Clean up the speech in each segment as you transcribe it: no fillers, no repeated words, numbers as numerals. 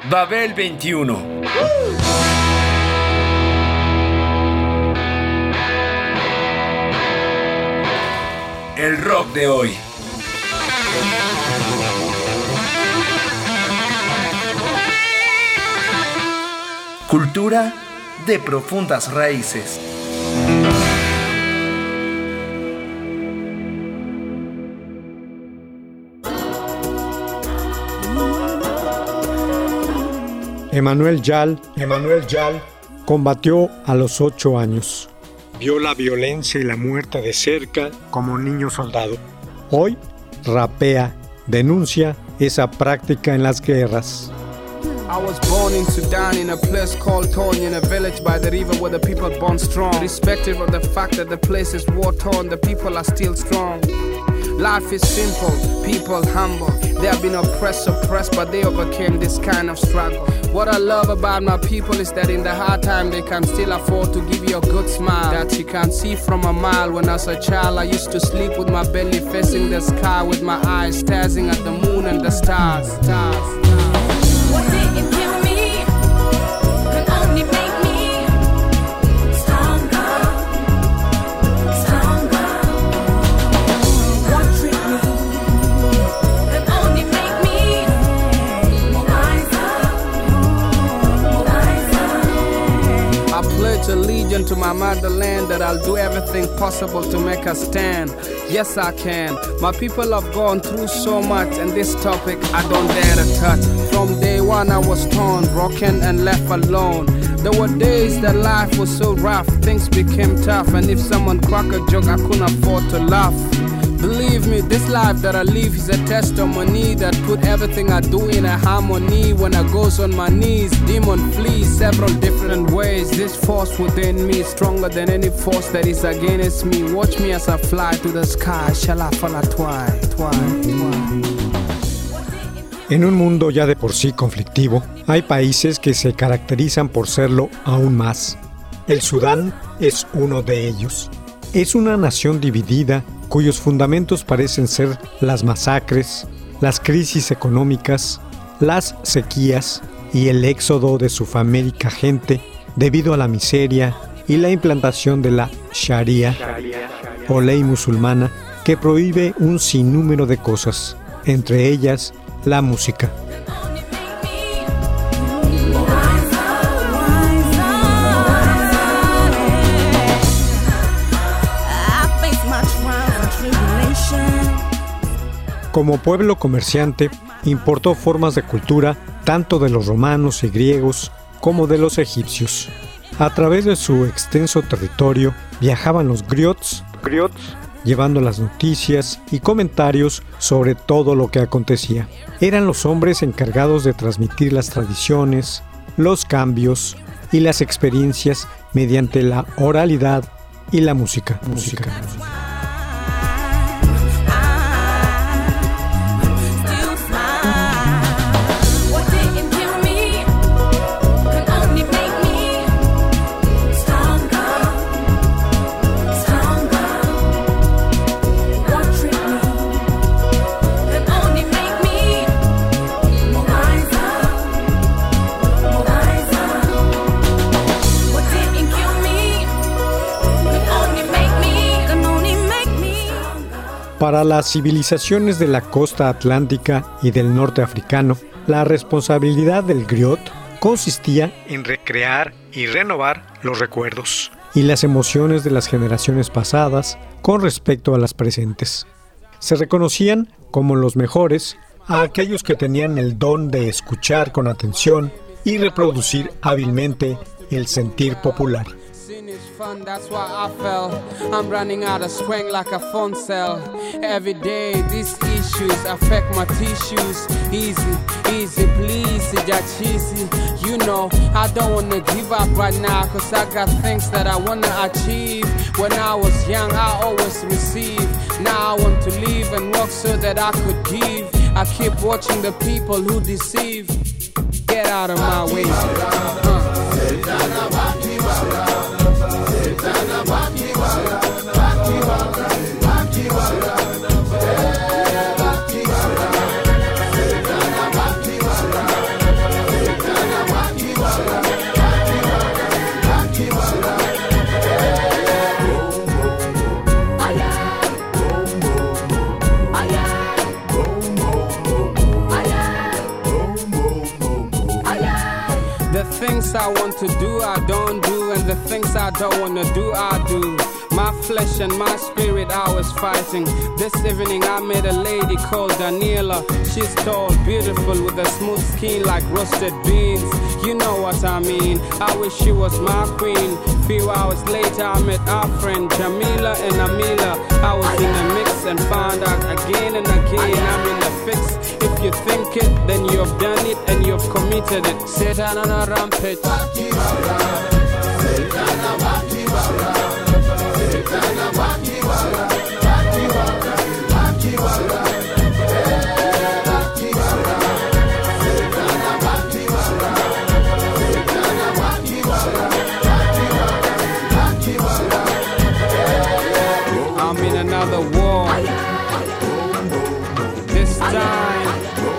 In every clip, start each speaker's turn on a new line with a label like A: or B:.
A: Babel 21. El rock de hoy. Cultura de profundas raíces.
B: Emmanuel Jal combatió a los 8 años. Vio la violencia y la muerte de cerca como niño soldado. Hoy rapea, denuncia esa práctica en las guerras.
C: I was born in Sudan in a place called Torn, in a village by the river where the people born strong. Irrespective of the fact that the place is war-torn, the people are still strong. Life is simple, people humble. They have been oppressed, but they overcame this kind of struggle. What I love about my people is that in the hard time they can still afford to give you a good smile that you can see from a mile. When as a child I used to sleep with my belly facing the sky, with my eyes staring at the moon and the stars.
D: What didn't kill me can only make me stronger. What tricked me can only make me wiser.
C: I pledge allegiance to my motherland, that I'll do everything possible to make a stand. Yes, I can. My people have gone through so much, and this topic I don't dare to touch. From day one I was torn, broken and left alone. There were days that life was so rough, things became tough, and if someone cracked a joke I couldn't afford to laugh. Believe me, this life that I live is a testimony that put everything I do in a harmony. When I goes on my knees, demon flees several different ways. This force within me is stronger than any force that is against me. Watch me as I fly to the sky, shall I fall twice.
B: En un mundo ya de por sí conflictivo, hay países que se caracterizan por serlo aún más. El Sudán es uno de ellos. Es una nación dividida cuyos fundamentos parecen ser las masacres, las crisis económicas, las sequías y el éxodo de su famélica gente debido a la miseria y la implantación de la Sharia o ley musulmana que prohíbe un sinnúmero de cosas, entre ellas la música. Como pueblo comerciante, importó formas de cultura tanto de los romanos y griegos como de los egipcios. A través de su extenso territorio viajaban los griots, llevando las noticias y comentarios sobre todo lo que acontecía. Eran los hombres encargados de transmitir las tradiciones, los cambios y las experiencias mediante la oralidad y la música. Para las civilizaciones de la costa atlántica y del norte africano, la responsabilidad del griot consistía en recrear y renovar los recuerdos y las emociones de las generaciones pasadas con respecto a las presentes. Se reconocían como los mejores a aquellos que tenían el don de escuchar con atención y reproducir hábilmente el sentir popular.
C: Fun, that's why I fell. I'm running out of strength like a phone cell. Every day these issues affect my tissues. Easy, please, just easy. You know, I don't wanna give up right now, cause I got things that I wanna achieve. When I was young, I always received. Now I want to live and work so that I could give. I keep watching the people who deceive. Get out of my way. to do, I don't do, and the things I don't wanna do, I do. My flesh and my spirit always fighting. This evening I met a lady called Daniela. She's tall, beautiful, with a smooth skin like roasted beans. You know what I mean. I wish she was my queen. Few hours later I met our friend Jamila and Amila. I was in the mix and found out again and again I'm in the fix. If you think it, then you've done it and you've committed it. Satan on a rampage. I'm in another war. This time,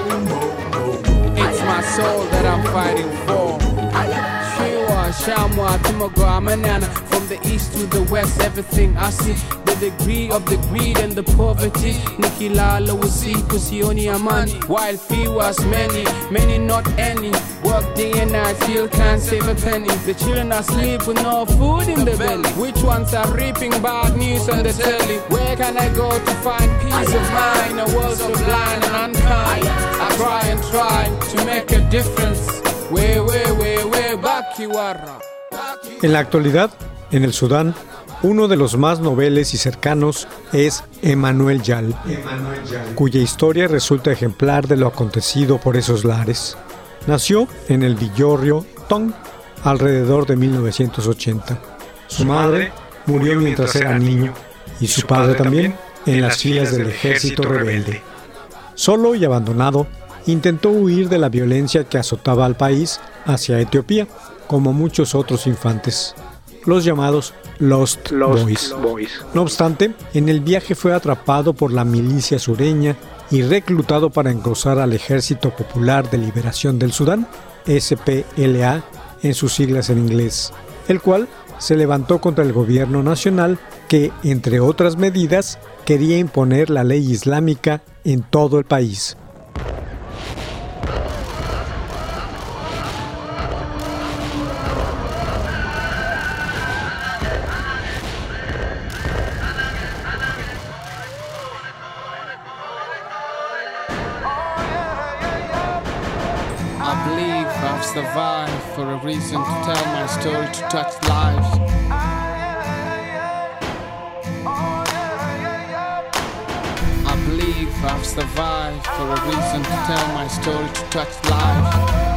C: it's my soul that I'm fighting for. Shiwa, Shamwa, Tumago, Amanana. From the east to the west, everything I see. The degree of the greed and the poverty. Nikilala Wasi, Kusioni Amani. While few was many, many not any. Work day and night, still can't save a penny. The children are asleep with no food in the belly. Which ones are reaping bad news on the telly? Where can I go to find peace of mind? A world so blind and unkind. I try to make a difference. Way, Bakiwara.
B: En la actualidad, en el Sudán, uno de los más noveles y cercanos es Emmanuel Yal, cuya historia resulta ejemplar de lo acontecido por esos lares. Nació en el Villorrio Tong alrededor de 1980. Su madre murió mientras era niño y su padre también en las filas del ejército rebelde. Solo y abandonado, intentó huir de la violencia que azotaba al país hacia Etiopía, como muchos otros infantes, los llamados Lost Boys. No obstante, en el viaje fue atrapado por la milicia sureña y reclutado para engrosar al Ejército Popular de Liberación del Sudán, SPLA en sus siglas en inglés, el cual se levantó contra el gobierno nacional que, entre otras medidas, quería imponer la ley islámica en todo el país.
C: Survive for a reason to tell my story, to touch lives. I believe I've survived for a reason to tell my story, to touch lives.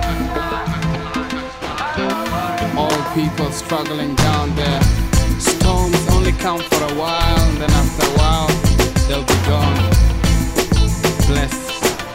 C: All people struggling down there. Storms only come for a while, and then after a while they'll be gone. Bless.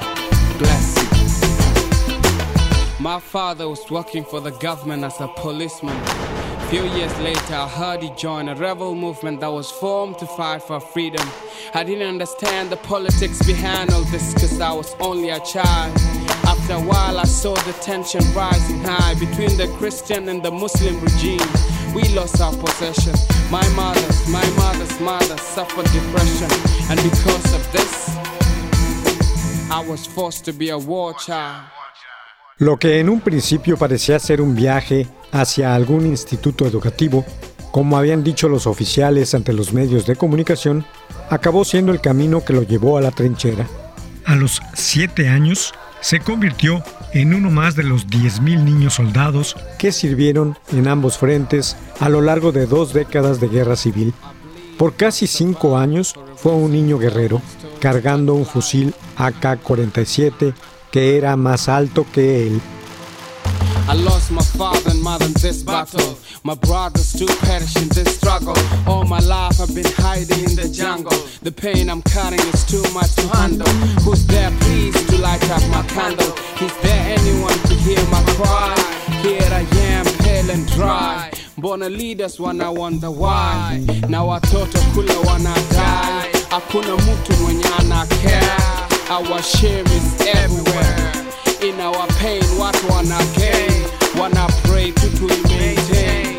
C: My father was working for the government as a policeman. A few years later, I heard he joined a rebel movement that was formed to fight for freedom. I didn't understand the politics behind all this because I was only a child. After a while, I saw the tension rising high between the Christian and the Muslim regime. We lost our possession. My mother's mother suffered depression. And because of this, I was forced to be a war child.
B: Lo que en un principio parecía ser un viaje hacia algún instituto educativo, como habían dicho los oficiales ante los medios de comunicación, acabó siendo el camino que lo llevó a la trinchera. A los 7 años, se convirtió en uno más de los 10,000 niños soldados que sirvieron en ambos frentes a lo largo de 2 décadas de guerra civil. Por casi 5 años fue un niño guerrero, cargando un fusil AK-47 que era más alto que él.
C: I lost my father and mother in this battle. My brothers too perish in this struggle. All my life I've been hiding in the jungle. The pain I'm carrying is too much to handle. Who's there please to light up my candle? Is there anyone to hear my cry? Here I am, pale and dry. Bona leaders wanna wonder why. Now watoto kule wanna die. Hakuna mtu mwenye ana care. Our shame is everywhere. In our pain, what wanna gain? Wanna pray to maintain.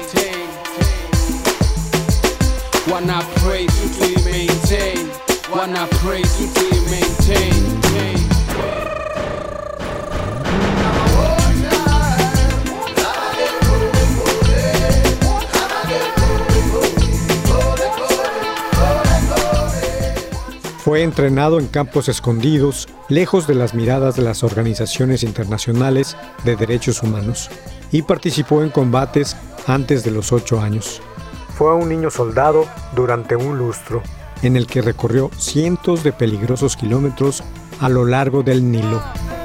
C: Wanna pray to maintain. Wanna pray to maintain.
B: Fue entrenado en campos escondidos, lejos de las miradas de las organizaciones internacionales de derechos humanos, y participó en combates antes de los 8 años. Fue un niño soldado durante un lustro, en el que recorrió cientos de peligrosos kilómetros a lo largo del Nilo.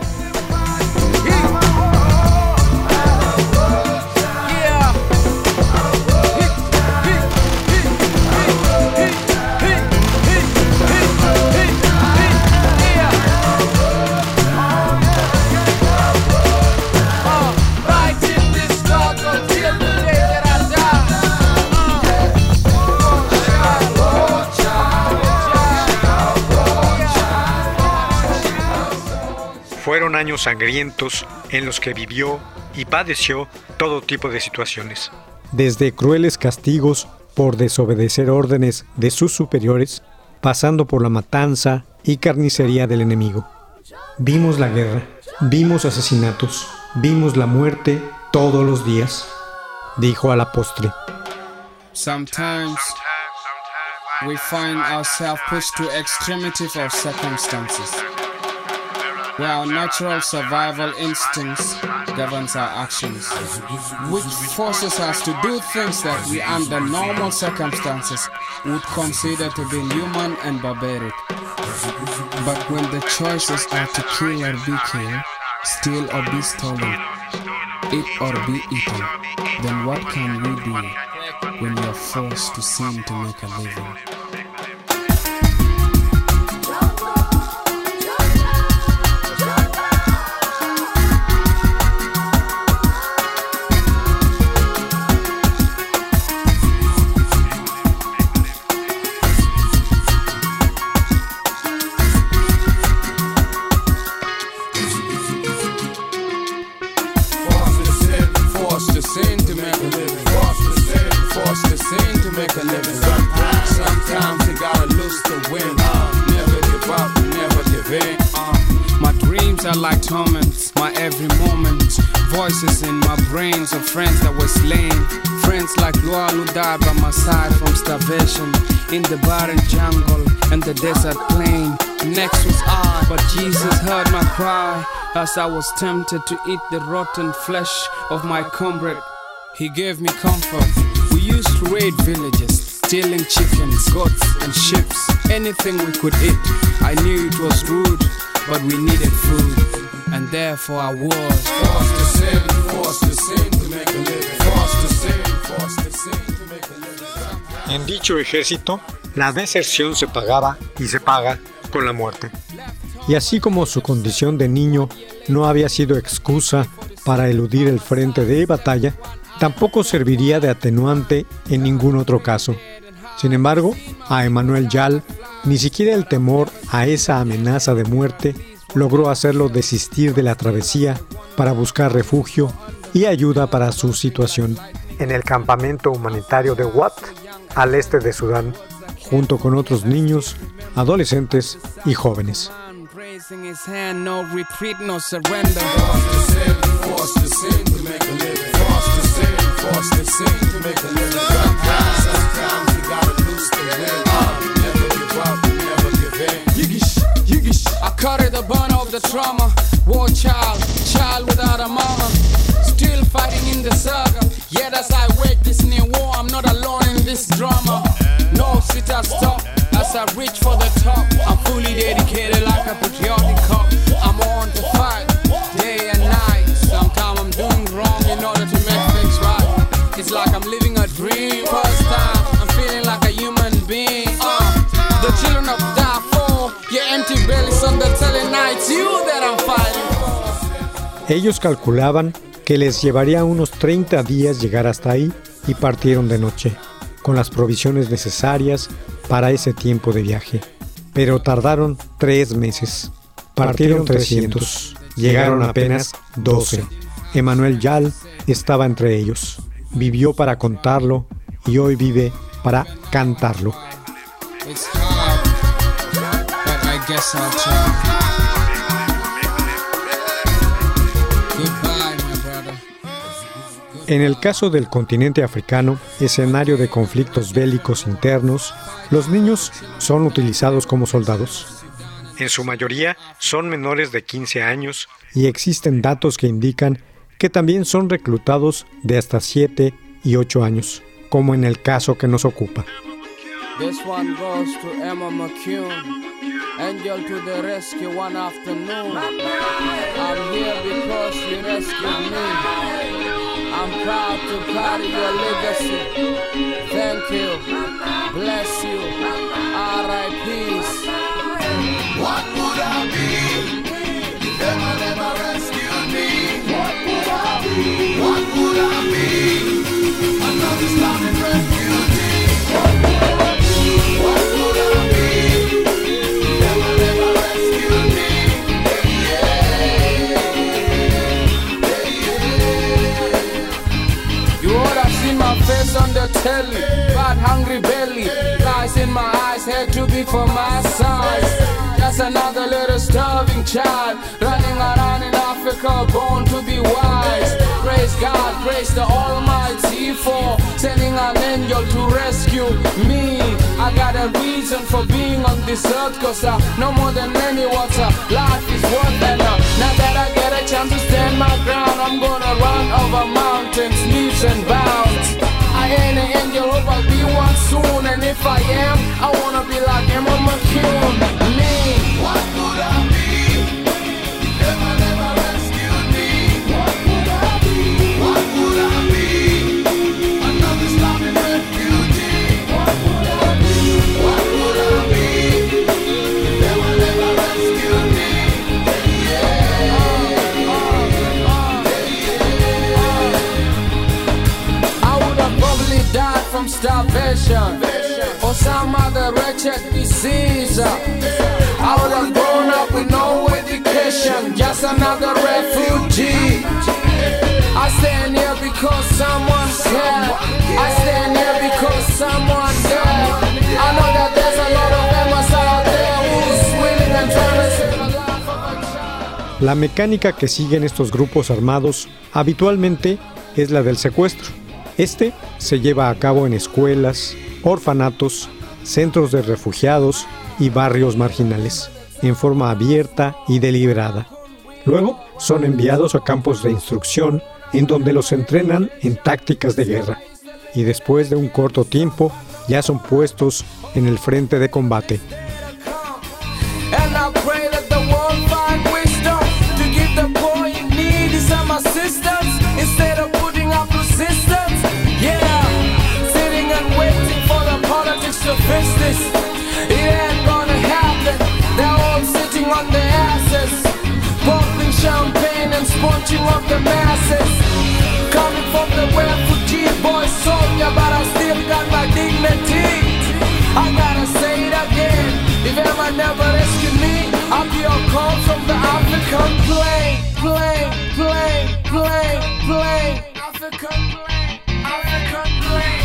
B: Fueron años sangrientos en los que vivió y padeció todo tipo de situaciones. Desde crueles castigos por desobedecer órdenes de sus superiores, pasando por la matanza y carnicería del enemigo. Vimos la guerra, vimos asesinatos, vimos la muerte todos los días, dijo a la postre.
C: Sometimes we find ourselves pushed to extremity of circumstances, where our natural survival instincts governs our actions, which forces us to do things that we under normal circumstances would consider to be inhuman and barbaric. But when the choices are to kill or be killed, steal or be stolen, eat or be eaten, then what can we do when we are forced to sin to make a living? Sometimes you gotta lose to win. Never give up, never give in. My dreams are like torments, my every moment. Voices in my brains of friends that were slain. Friends like Lual who died by my side from starvation. In the barren jungle and the desert plain. Next was I, but Jesus heard my cry. As I was tempted to eat the rotten flesh of my comrade, He gave me comfort. We used to raid villages, stealing chickens, goats and sheep, anything we could eat. I knew it was rude, but we needed food, and therefore I was forced to sin to make a living. Forced to sin to make a living.
B: En dicho ejército, la deserción se pagaba y se paga con la muerte. Y así como su condición de niño no había sido excusa para eludir el frente de batalla, tampoco serviría de atenuante en ningún otro caso. Sin embargo, a Emmanuel Yal, ni siquiera el temor a esa amenaza de muerte logró hacerlo desistir de la travesía para buscar refugio y ayuda para su situación en el campamento humanitario de Wat, al este de Sudán, junto con otros niños, adolescentes y jóvenes.
C: Raising his hand, no retreat, no surrender. Forced to sin to make a living. Forced to sin to make a living. Sometimes you gotta lose the win. Never give up, never give in. Yiggish. I carry the burn of the trauma. War child without a mama. Still fighting in the saga. Yet as I wake this new war, I'm not alone in this drama. No sit or stop. As I reach for the top, I'm fully dedicated like a patriotic cop. I'm on to fight, day and night. Sometimes I'm doing wrong in order to make things right. It's like I'm living a dream. First time, I'm feeling like a human being. The children of Darfur, your empty bellies on the telling nights. You that I'm fighting for.
B: Ellos calculaban que les llevaría unos 30 días llegar hasta ahí y partieron de noche, con las provisiones necesarias para ese tiempo de viaje. Pero tardaron 3 meses. Partieron 300. Llegaron apenas 12. Emmanuel Yal estaba entre ellos. Vivió para contarlo y hoy vive para cantarlo.
C: It's hard, but I guess I'll try. Goodbye, my brother.
B: En el caso del continente africano, escenario de conflictos bélicos internos, Los niños son utilizados como soldados. En su mayoría son menores de 15 años y existen datos que indican que también son reclutados de hasta 7 y 8 años, como en el caso que nos ocupa.
C: This one goes to Emma McCune, angel to the rescue one afternoon. I'm here because you rescued me. I'm proud to carry your legacy. Thank you, bless you, R.I.P.s.
E: What would I be if Emma never rescued me? What would I be? What would I be? Another Islamic refugee. What would I be? What would I be if Emma never rescued me?
C: You would have seen my face on the telly, bad hungry belly, lies in my eyes, head too big for my size. Just another little starving child, running around in Africa, born to be wise. Praise God, praise the Almighty for sending an angel to rescue me. I got a reason for being on this earth, cause I know more than any water, life is worth it. Now that I get a chance to stand my ground, I'm gonna run over mountains, leaps and bounds. I ain't an angel, hope I'll be one soon. And if I am, I wanna be like Emma McCune.
E: What would I be if Emma never rescued me? What would I be? What would I be? Another Islamic refugee. What would I be? What would I be if Emma never rescued me?
C: I would have probably died from starvation or some other wretched disease. I would have grown up with no education, just another refugee. I stand here because someone said, I stand here because someone died. I know that there's a lot of Emmas out there who's willing and trying to save the life of a child.
B: La mecánica que siguen estos grupos armados habitualmente es la del secuestro. Este se lleva a cabo en escuelas, orfanatos, centros de refugiados y barrios marginales, en forma abierta y deliberada. Luego son enviados a campos de instrucción en donde los entrenan en tácticas de guerra y después de un corto tiempo ya son puestos en el frente de combate.
C: It ain't gonna happen. They're all sitting on their asses, popping champagne and sponging up the masses. Coming from the refugee boy soldier, but I still got my dignity. I gotta say it again. If Emma never rescued me, I'll be a call from the African plane. African plane, African plane.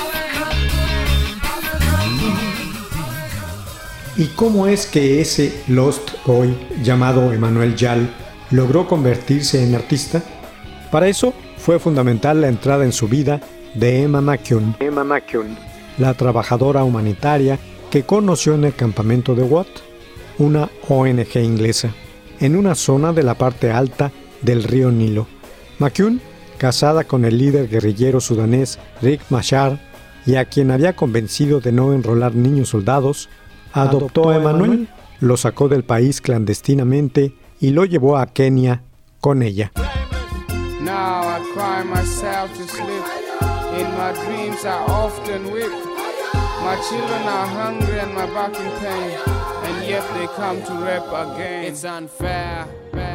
B: ¿Y cómo es que ese Lost Boy llamado Emmanuel Jal logró convertirse en artista? Para eso fue fundamental la entrada en su vida de Emma McCune, la trabajadora humanitaria que conoció en el campamento de Watt, una ONG inglesa, en una zona de la parte alta del río Nilo. McCune, casada con el líder guerrillero sudanés Riek Machar, y a quien había convencido de no enrolar niños soldados, adoptó a Emmanuel, lo sacó del país clandestinamente y lo llevó a Kenia con ella.
C: Now I cry myself to sleep. In my dreams I often weep. My children are hungry and my back in pain, and yet they come to rape again. It's unfair.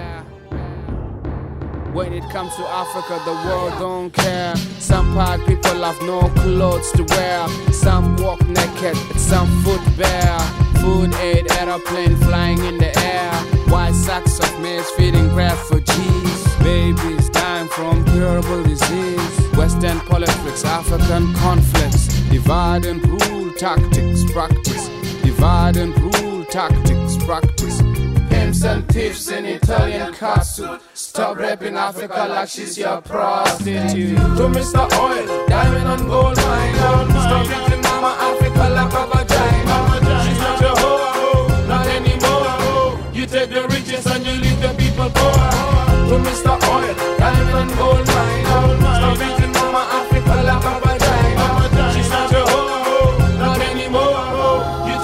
C: When it comes to Africa, the world don't care. Some part people have no clothes to wear. Some walk naked, some foot bare. Food aid aeroplane flying in the air. White sacks of maize feeding refugees. Babies dying from curable disease. Western politics, African conflicts. Divide and rule tactics, practice. Divide and rule tactics, practice. Pimps and thieves in Italian catsuit. Stop rapping Africa like she's your prostitute. To Mr. Oil, diamond and gold mine. Stop rapping Mama Africa like a vagina.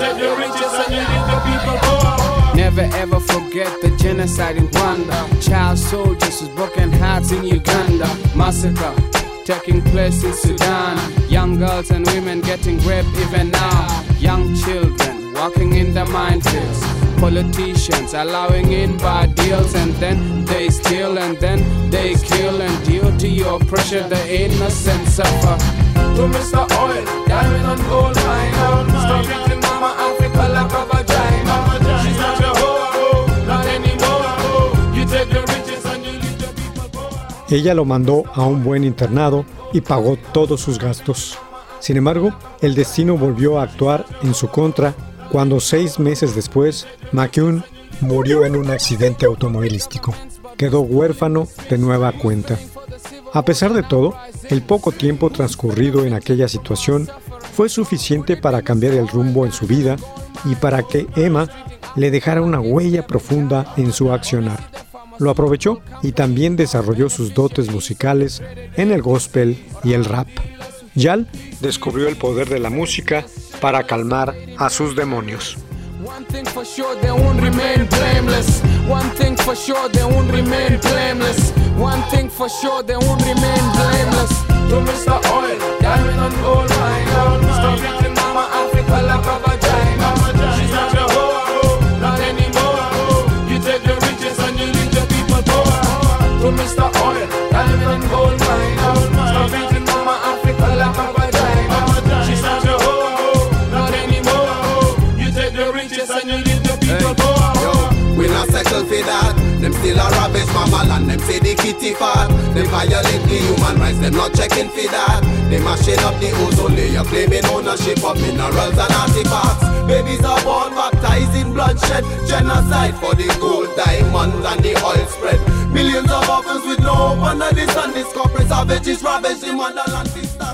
C: take the riches and you leave the people poor. Never ever forget the genocide in Rwanda. Child soldiers with broken hearts in Uganda. Massacre taking place in Sudan. Young girls and women getting raped even now. Young children walking in the minefields. Politicians allowing in bad deals, and then they steal and then they kill, and due to your pressure the innocent suffer. To Mr. Oil, diamond and gold mine. Stop eating Mama Africa like a vagina. She's not your hoe, not anymore. You take the riches and you leave the people poor.
B: Ella lo mandó a un buen internado y pagó todos sus gastos. Sin embargo, el destino volvió a actuar en su contra cuando 6 meses después, McCune murió en un accidente automovilístico. Quedó huérfano de nueva cuenta. A pesar de todo, el poco tiempo transcurrido en aquella situación fue suficiente para cambiar el rumbo en su vida y para que Emma le dejara una huella profunda en su accionar. Lo aprovechó y también desarrolló sus dotes musicales en el gospel y el rap. Yal descubrió el poder de la música para calmar a sus demonios.
C: One thing for sure, they won't remain blameless. One thing for sure, they won't remain blameless. One thing for sure, they won't remain blameless. To Mr. Oil, diamond and gold mine. Stop eating Mama Africa like a vagina. She's not your hoe, not anymore. You take the riches and you leave the people poor. To Mr. Oil, diamond and gold mine. Stop eating Mama Africa like a vagina. She's not your hoe, not anymore. You take the riches and you leave the people poor.
E: We not settle for that. Them still a rubbish mama land. Them say the kitty fat. Them violate the human rights. Them not checking for that. They mashing up the ozone layer, claiming ownership of minerals and artifacts. Babies are born baptized in bloodshed. Genocide for the gold, diamonds and the oil spread. Millions of orphans with no hope under the sun. This corporate savages ravage the motherland.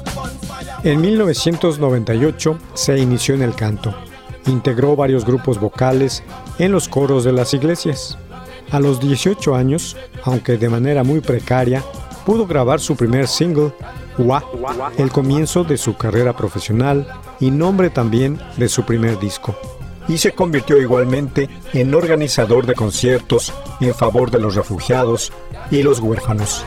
B: En 1998 se inició en el canto. Integró varios grupos vocales en los coros de las iglesias. A los 18 años, aunque de manera muy precaria, pudo grabar su primer single, Wa, el comienzo de su carrera profesional y nombre también de su primer disco. Y se convirtió igualmente en organizador de conciertos en favor de los refugiados y los huérfanos.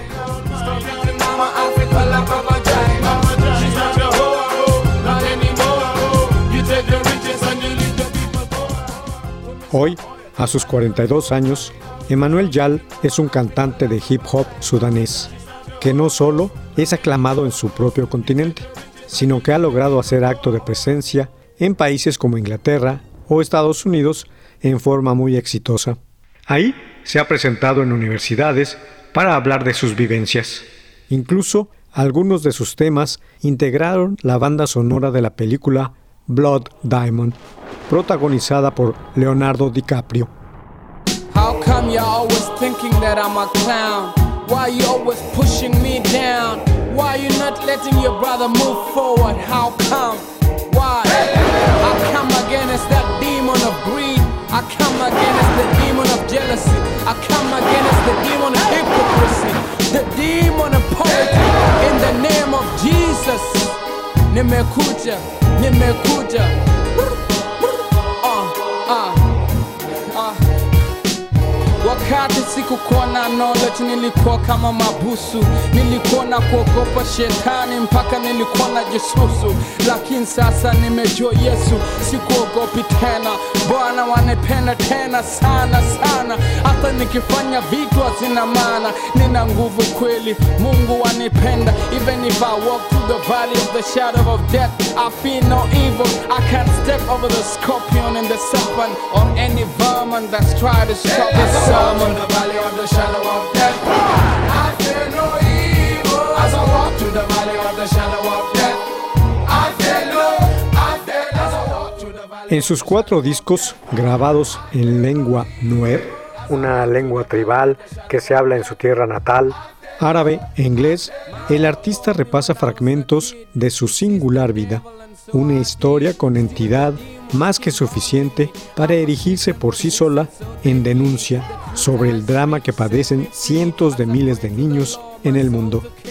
B: Hoy, a sus 42 años, Emmanuel Jal es un cantante de hip hop sudanés, que no solo es aclamado en su propio continente, sino que ha logrado hacer acto de presencia en países como Inglaterra o Estados Unidos en forma muy exitosa. Ahí se ha presentado en universidades para hablar de sus vivencias. Incluso algunos de sus temas integraron la banda sonora de la película Blood Diamond, protagonizada por Leonardo DiCaprio.
C: How come you're always thinking that I'm a clown? Why you always pushing me down? Why you not letting your brother move forward? How come? Why? I come against that demon of greed. I come against the demon of jealousy. I come against the demon of hypocrisy. The demon of poverty. In the name of Jesus. Nimekuja, nimekuja. Wakati sikukuwa na knowledge, nilikuwa kama mabusu. Nilikuwa na kuogopa shetani mpaka nilikuwa na jisusu. Lakini sasa nimejua Yesu, sikuogopi tena. Bwana wanipenda tena sana sana. Hata nikifanya vitu hazina maana, nina nguvu kweli, Mungu wanipenda. Even if I walk through the valley of the shadow of death, I fear no evil. I can't step over the scorpion and the serpent, or any vermin that's tried to stop the in the valley of the shadow of death, I fear no evil. As I walk through the valley of the shadow of death, I fear as I walk through the valley.
B: En sus 4 discos grabados en lengua nuer, una lengua tribal que se habla en su tierra natal, árabe e inglés, el artista repasa fragmentos de su singular vida, una historia con entidad más que suficiente para erigirse por sí sola en denuncia sobre el drama que padecen cientos de miles de niños en el mundo.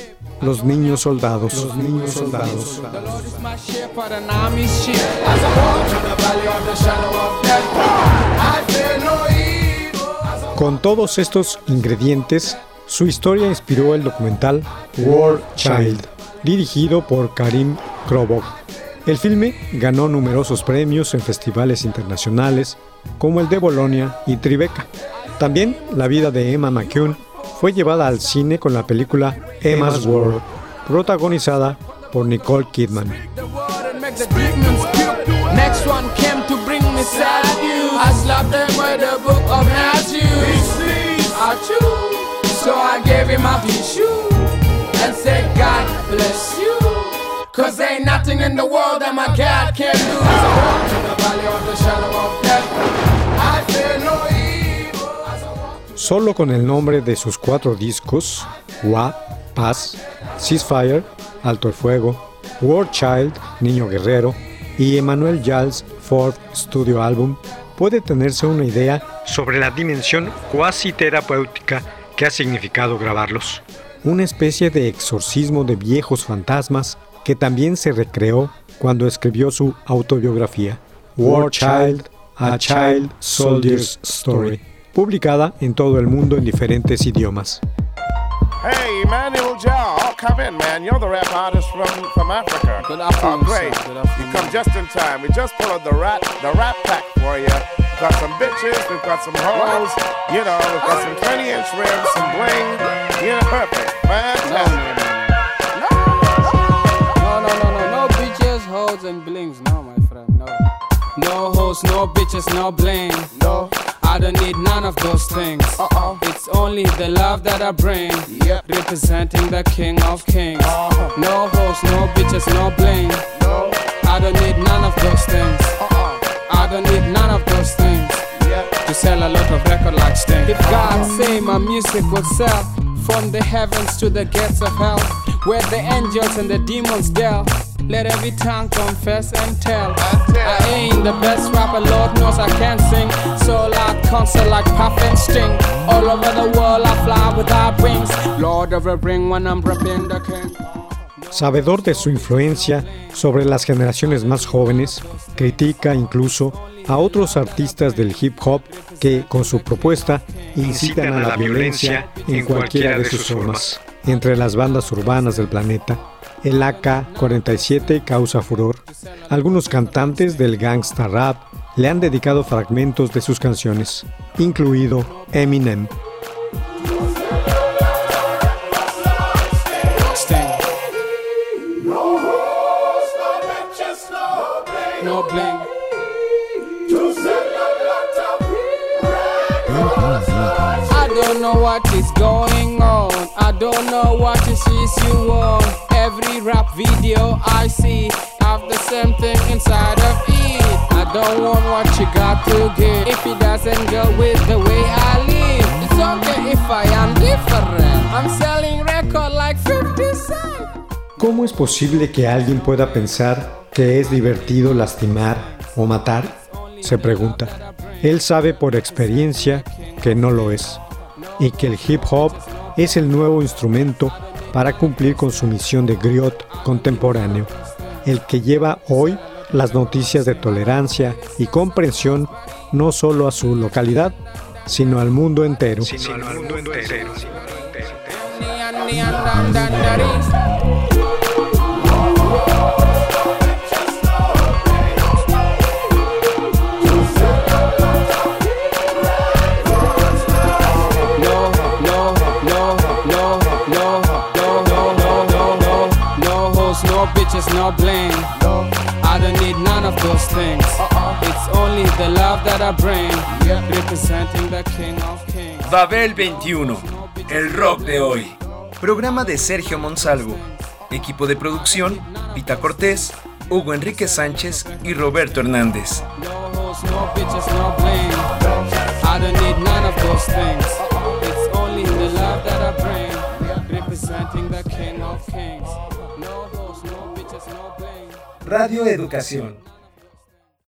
B: los niños soldados. Los niños soldados.
C: The Lord is my shepherd and I'm his sheep. As I walk through the valley of the shadow of death, I fear no evil.
B: Con todos estos ingredientes, su historia inspiró el documental War Child, dirigido por Karim Krobok. El filme ganó numerosos premios en festivales internacionales como el de Bolonia y Tribeca. También la vida de Emma McCune fue llevada al cine con la película Emma's World, protagonizada por Nicole Kidman.
C: The word and make the demons puke. Next one came to bring me sad news. I slapped them with the book of Matthew. I chew. So I gave him a tissue and said, God bless you. Cause ain't nothing in the world that my God can do. As I walk through the valley of the shadow of death, I fear no evil. As I walk
B: Solo con el nombre de sus 4 discos, Wa, Paz, Ceasefire, Alto el Fuego, War Child, Niño Guerrero y Emmanuel Giles Fourth Studio Album, puede tenerse una idea sobre la dimensión cuasi terapéutica que ha significado grabarlos. Una especie de exorcismo de viejos fantasmas que también se recreó cuando escribió su autobiografía, War Child, A Child Soldier's Story, publicada en todo el mundo en diferentes idiomas.
F: Hey, Emmanuel Jal, oh, come in, man. You're the rap artist from Africa.
C: Good afternoon,
F: Oh, great.
C: sir. Good afternoon.
F: You come just in time. We just pulled the rap pack for you. We've got some bitches, we've got some hoes, you know, we've got some 20-inch rims, some bling. You know, perfect. Fantastic.
C: No bitches, hoes, and blings. No, my friend, no. No hoes, no bitches, no bling.
F: No.
C: I don't need none of those things. It's only the love that I bring.
F: Yep.
C: Representing the King of Kings. No hoes, no bitches, no bling.
F: No.
C: I don't need none of those things. I don't need none of those things.
F: Yep.
C: To sell a lot of record like Sting. If God say my music will sell, from the heavens to the gates of hell, where the angels and the demons dwell, let every tongue confess and tell. I ain't the best rapper, Lord knows I can sing. So loud concert like puff and sting. All over the world I fly without wings. Lord of the ring when I'm rapping the king.
B: Sabedor de su influencia sobre las generaciones más jóvenes, critica incluso a otros artistas del hip hop que, con su propuesta, incitan a la violencia en cualquiera de sus formas. Entre las bandas urbanas del planeta, el AK-47 causa furor. Algunos cantantes del gangsta rap le han dedicado fragmentos de sus canciones, incluido Eminem.
C: Sting. No bling. I don't know what is going on. I don't know what it is you want. Every rap video I see have the same thing inside of it. I don't want what you got to give if it doesn't go with the way I live. It's okay if I am different. I'm selling record like 50 Cent.
B: ¿Cómo es posible que alguien pueda pensar que es divertido lastimar o matar? Se pregunta. Él sabe por experiencia que no lo es, y que el hip hop es el nuevo instrumento para cumplir con su misión de griot contemporáneo, el que lleva hoy las noticias de tolerancia y comprensión no solo a su localidad, sino al mundo entero. No bitches, no bling. I don't need none of those things. It's only the love that I bring. Representing the King of Kings.
A: Babel 21, el rock de hoy. Programa de Sergio Monsalvo. Equipo de producción, Pita Cortés, Hugo Enrique Sánchez y Roberto Hernández.
C: No hoes, no bitches, no bling. I don't need none of those things. It's only the love that I bring. Representing the King of Kings. No hoes, no bitches, no bling.
A: Radio Educación.